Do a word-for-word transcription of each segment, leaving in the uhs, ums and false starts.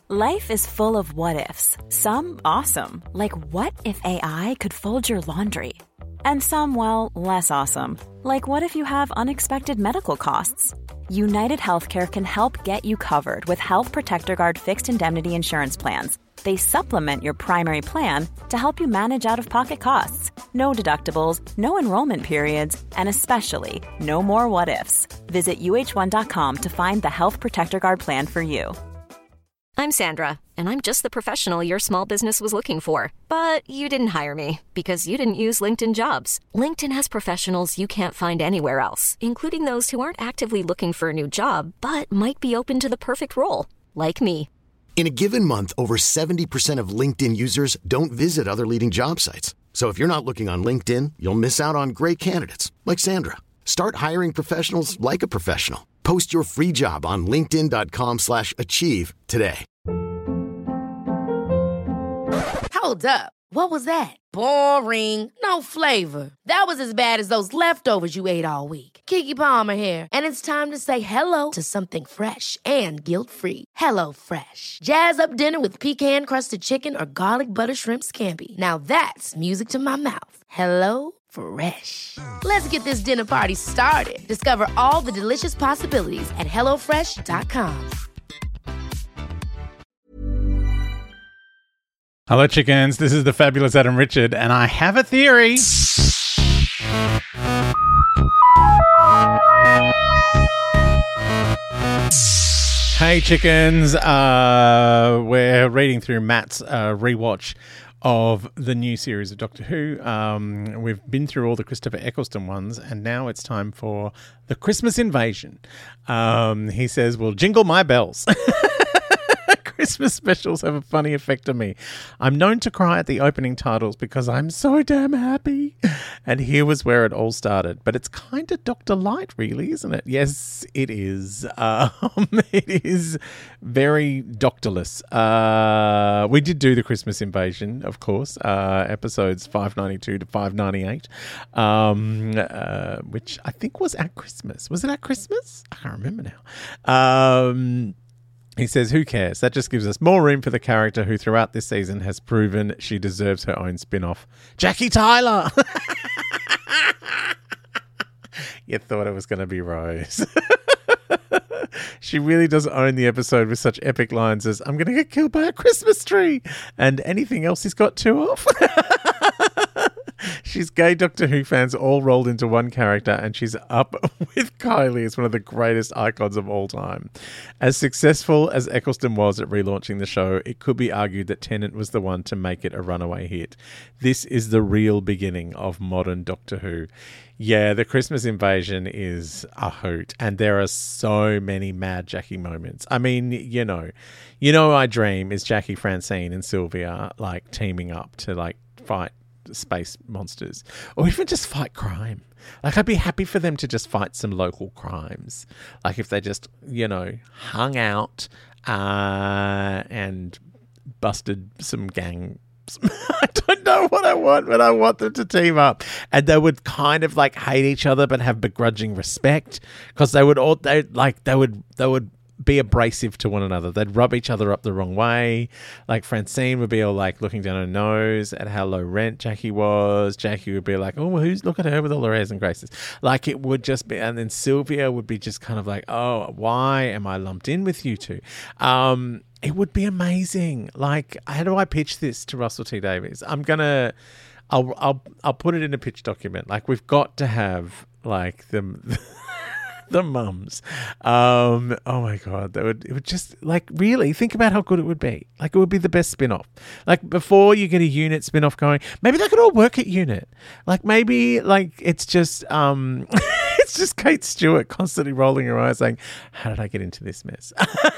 Life is full of what-ifs. Some awesome, like what if A I could fold your laundry? And some, well, less awesome, like what if you have unexpected medical costs? United Healthcare can help get you covered with Health Protector Guard fixed indemnity insurance plans. They supplement your primary plan to help you manage out-of-pocket costs. No deductibles, no enrollment periods, and especially no more what-ifs. Visit U H one dot com to find the Health Protector Guard plan for you. I'm Sandra, and I'm just the professional your small business was looking for. But you didn't hire me because you didn't use LinkedIn Jobs. LinkedIn has professionals you can't find anywhere else, including those who aren't actively looking for a new job, but might be open to the perfect role, like me. In a given month, over seventy percent of LinkedIn users don't visit other leading job sites. So if you're not looking on LinkedIn, you'll miss out on great candidates like Sandra. Start hiring professionals like a professional. Post your free job on linkedin dot com slash achieve today. Hold up. What was that? Boring. No flavor. That was as bad as those leftovers you ate all week. Keke Palmer here, and it's time to say hello to something fresh and guilt-free. Hello Fresh. Jazz up dinner with pecan-crusted chicken or garlic butter shrimp scampi. Now that's music to my mouth. Hello Fresh. Let's get this dinner party started. Discover all the delicious possibilities at hello fresh dot com. Hello, chickens. This is the fabulous Adam Richard, and I have a theory. Hey, chickens. Uh, we're reading through Matt's uh, rewatch of the new series of Doctor Who. Um, we've been through all the Christopher Eccleston ones, and now it's time for the Christmas Invasion. Um, he says, well, jingle my bells. Christmas specials have a funny effect on me. I'm known to cry at the opening titles because I'm so damn happy. And here was where it all started. But it's kind of Doctor Light, really, isn't it? Yes, it is. Um, it is very doctorless. Uh, we did do the Christmas Invasion, of course, uh, episodes five ninety-two to five ninety-eight, um, uh, which I think was at Christmas. Was it at Christmas? I can't remember now. Um... He says, who cares? That just gives us more room for the character who throughout this season has proven she deserves her own spin-off. Jackie Tyler! You thought it was going to be Rose. She really does own the episode with such epic lines as, I'm going to get killed by a Christmas tree, and anything else he's got two of. She's gay Doctor Who fans all rolled into one character, and she's up with Kylie as one of the greatest icons of all time. As successful as Eccleston was at relaunching the show, it could be argued that Tennant was the one to make it a runaway hit. This is the real beginning of modern Doctor Who. Yeah, the Christmas Invasion is a hoot, and there are so many mad Jackie moments. I mean, you know, you know, my dream is Jackie, Francine, and Sylvia like teaming up to like fight space monsters, or even just fight crime. Like, I'd be happy for them to just fight some local crimes. Like, if they just, you know, hung out uh, and busted some gang. I don't know what I want, but I want them to team up, and they would kind of like hate each other but have begrudging respect, because they would all they like they would they would be abrasive to one another. They'd rub each other up the wrong way. Like, Francine would be all like looking down her nose at how low rent Jackie was. Jackie would be like, oh, well, who's look at her with all her airs and graces. Like, it would just be, and then Sylvia would be just kind of like, oh, why am I lumped in with you two? Um, it would be amazing. Like, how do I pitch this to Russell T Davies? I'm gonna, I'll, I'll, I'll put it in a pitch document. Like, we've got to have like the. The mums. Um, oh my God. That would, it would just like really think about how good it would be. Like, it would be the best spin-off. Like, before you get a unit spin-off going, maybe they could all work at unit. Like, maybe like it's just, um, it's just Kate Stewart constantly rolling her eyes saying, how did I get into this mess?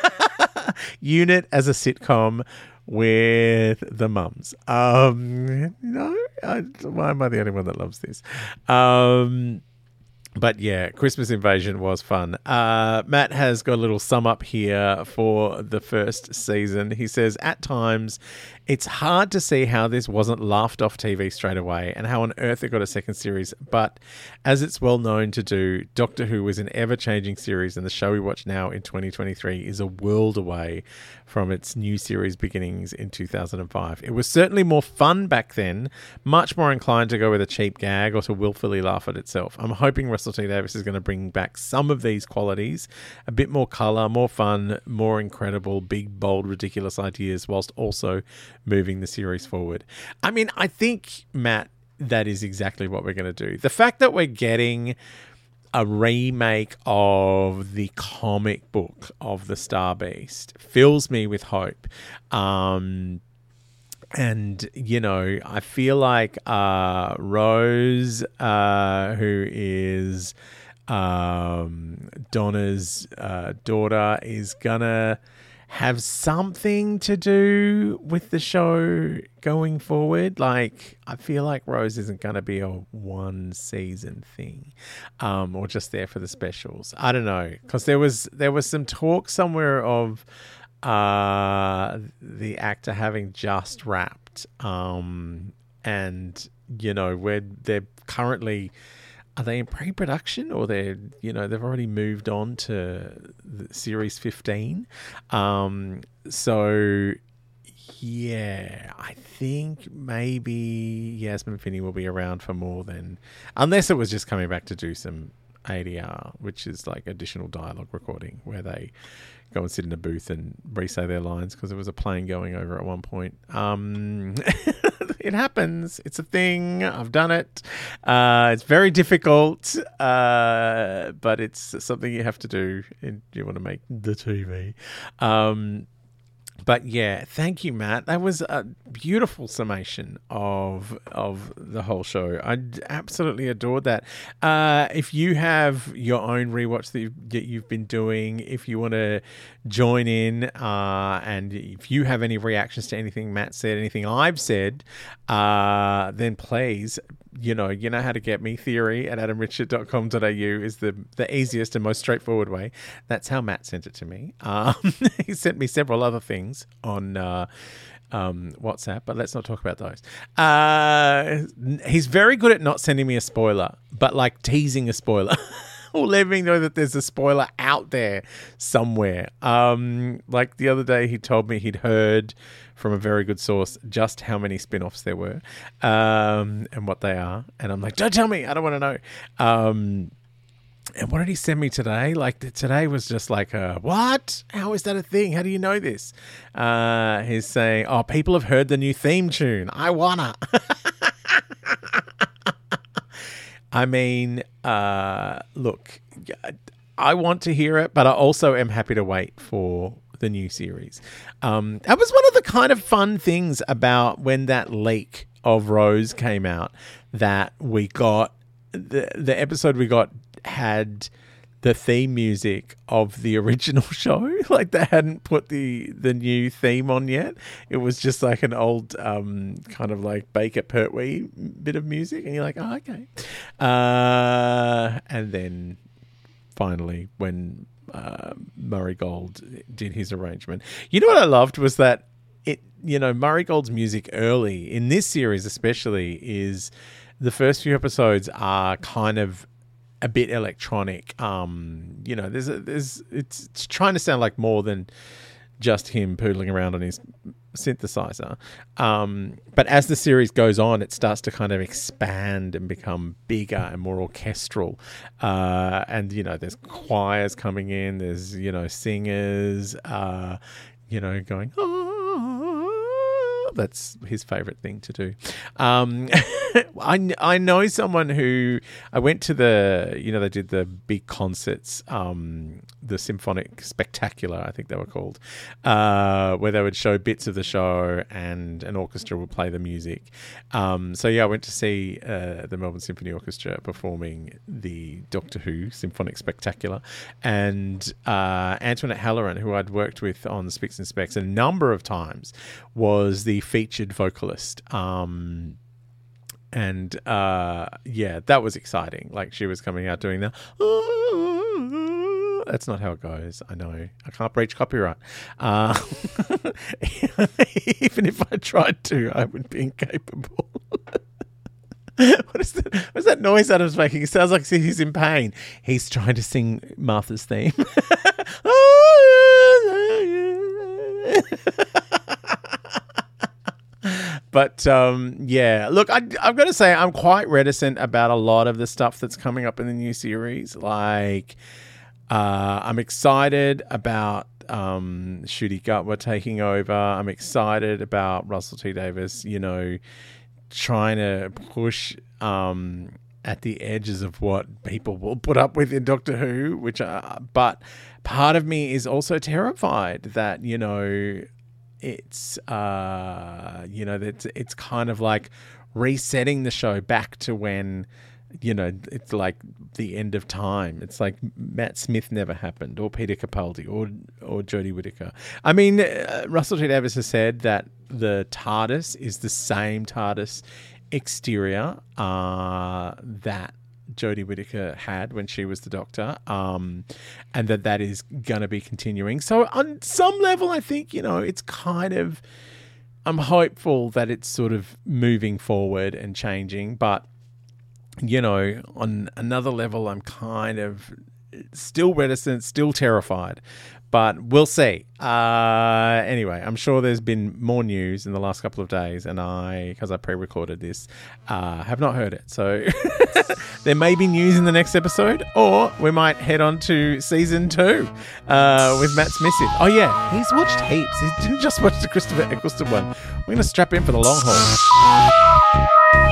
Unit as a sitcom with the mums. Um, no, I, why am I the only one that loves this? Um, But yeah, Christmas Invasion was fun. Uh, Matt has got a little sum up here for the first season. He says, at times, it's hard to see how this wasn't laughed off T V straight away and how on earth it got a second series. But as it's well known to do, Doctor Who is an ever-changing series, and the show we watch now in twenty twenty-three is a world away from its new series beginnings in two thousand five. It was certainly more fun back then, much more inclined to go with a cheap gag or to willfully laugh at itself. I'm hoping Russell T Davies is going to bring back some of these qualities, a bit more colour, more fun, more incredible, big, bold, ridiculous ideas, whilst also moving the series forward. I mean, I think, Matt, that is exactly what we're going to do. The fact that we're getting a remake of the comic book of the Star Beast fills me with hope. Um, and, you know, I feel like uh, Rose, uh, who is um, Donna's uh, daughter, is going to have something to do with the show going forward. Like, I feel like Rose isn't going to be a one season thing, um, or just there for the specials. I don't know, because there was there was some talk somewhere of uh, the actor having just wrapped, um, and you know where they're currently. Are they in pre-production, or they're, you know, they've already moved on to the series fifteen? Um, so, yeah, I think maybe Yasmin Finney will be around for more than... Unless it was just coming back to do some A D R, which is like additional dialogue recording, where they go and sit in a booth and re-say their lines, because there was a plane going over at one point. Um... It happens. It's a thing. I've done it. Uh, it's very difficult, uh, but it's something you have to do if you want to make the T V. Um, but yeah, thank you, Matt. That was a beautiful summation of of the whole show. I absolutely adored that. Uh, if you have your own rewatch that you've, that you've been doing, if you want to join in, uh, and if you have any reactions to anything Matt said, anything I've said, uh, then please, you know, you know how to get me. Theory at adam richard dot com dot a u is the, the easiest and most straightforward way. That's how Matt sent it to me. Um, he sent me several other things on uh, um, WhatsApp, but let's not talk about those. Uh, he's very good at not sending me a spoiler, but like teasing a spoiler. Or letting me know that there's a spoiler out there somewhere. Um, like the other day, he told me he'd heard from a very good source just how many spin-offs there were, um, and what they are. And I'm like, don't tell me. I don't want to know. Um, and what did he send me today? Like today was just like, a, what? How is that a thing? How do you know this? Uh, he's saying, oh, people have heard the new theme tune. I wanna. I mean, uh, look, I want to hear it, but I also am happy to wait for the new series. Um, that was one of the kind of fun things about when that leak of Rose came out, that we got, the, the episode we got had the theme music of the original show. Like they hadn't put the, the new theme on yet. It was just like an old um, kind of like Baker Pertwee bit of music. And you're like, oh, okay. Uh, and then finally when uh, Murray Gold did his arrangement. You know what I loved was that it, you know, Murray Gold's music early in this series especially is the first few episodes are kind of a bit electronic. Um, you know, there's a, there's it's, it's trying to sound like more than just him poodling around on his synthesizer. Um, but as the series goes on, it starts to kind of expand and become bigger and more orchestral. Uh, and, you know, there's choirs coming in, there's, you know, singers, uh, you know, going, oh, that's his favorite thing to do. Um, I, I know someone who, I went to the, you know, they did the big concerts, um, the Symphonic Spectacular, I think they were called, uh, where they would show bits of the show and an orchestra would play the music. Um, so yeah, I went to see uh, the Melbourne Symphony Orchestra performing the Doctor Who Symphonic Spectacular, and uh, Antoinette Halloran, who I'd worked with on Spicks and Specs a number of times, was the featured vocalist. Um, And uh, yeah, that was exciting. Like she was coming out doing that. That's not how it goes. I know. I can't breach copyright. Uh, even if I tried to, I would be incapable. What is that? What's that noise Adam's making? It sounds like he's in pain. He's trying to sing Martha's theme. But um, yeah, look, I, I've got to say I'm quite reticent about a lot of the stuff that's coming up in the new series. Like, uh, I'm excited about um, Ncuti Gatwa taking over. I'm excited about Russell T Davies, you know, trying to push um, at the edges of what people will put up with in Doctor Who. Which, uh, but part of me is also terrified that, you know, it's uh, you know, it's it's kind of like resetting the show back to when, you know, it's like the end of time. It's like Matt Smith never happened, or Peter Capaldi, or or Jodie Whittaker. I mean, uh, Russell T Davies has said that the TARDIS is the same TARDIS exterior uh, that Jodie Whittaker had when she was the Doctor, um, and that that is going to be continuing. So on some level, I think, you know, it's kind of, I'm hopeful that it's sort of moving forward and changing, but, you know, on another level, I'm kind of still reticent, still terrified, but we'll see. Uh, anyway, I'm sure there's been more news in the last couple of days, and I, because I pre-recorded this, uh, have not heard it. So there may be news in the next episode, or we might head on to season two uh, with Matt Smith. Oh yeah, he's watched heaps. He didn't just watch the Christopher Eccleston one. We're going to strap in for the long haul.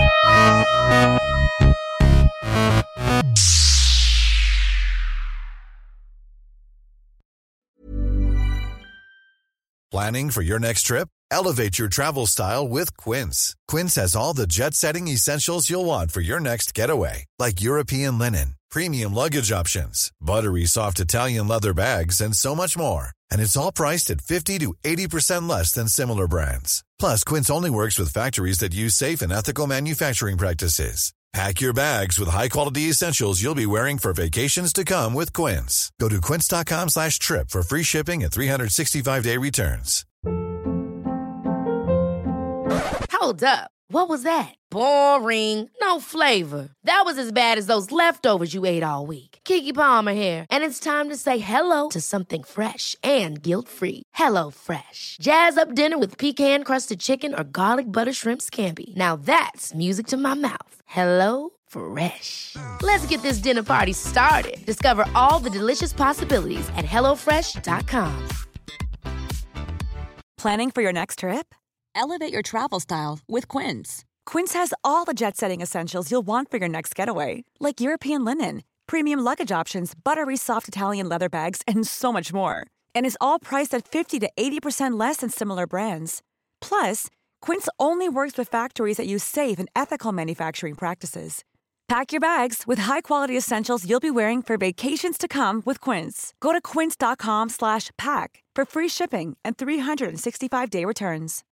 Planning for your next trip? Elevate your travel style with Quince. Quince has all the jet-setting essentials you'll want for your next getaway, like European linen, premium luggage options, buttery soft Italian leather bags, and so much more. And it's all priced at fifty to eighty percent less than similar brands. Plus, Quince only works with factories that use safe and ethical manufacturing practices. Pack your bags with high-quality essentials you'll be wearing for vacations to come with Quince. Go to quince.com slash trip for free shipping and three sixty-five day returns. Hold up. What was that? Boring. No flavor. That was as bad as those leftovers you ate all week. Keke Palmer here. And it's time to say hello to something fresh and guilt-free. Hello Fresh. Jazz up dinner with pecan-crusted chicken or garlic butter shrimp scampi. Now that's music to my mouth. Hello Fresh. Let's get this dinner party started. Discover all the delicious possibilities at hello fresh dot com. Planning for your next trip? Elevate your travel style with Quince. Quince has all the jet-setting essentials you'll want for your next getaway, like European linen, premium luggage options, buttery soft Italian leather bags, and so much more. And is all priced at fifty to eighty percent less than similar brands. Plus, Quince only works with factories that use safe and ethical manufacturing practices. Pack your bags with high-quality essentials you'll be wearing for vacations to come with Quince. Go to quince.com slash pack for free shipping and three sixty-five day returns.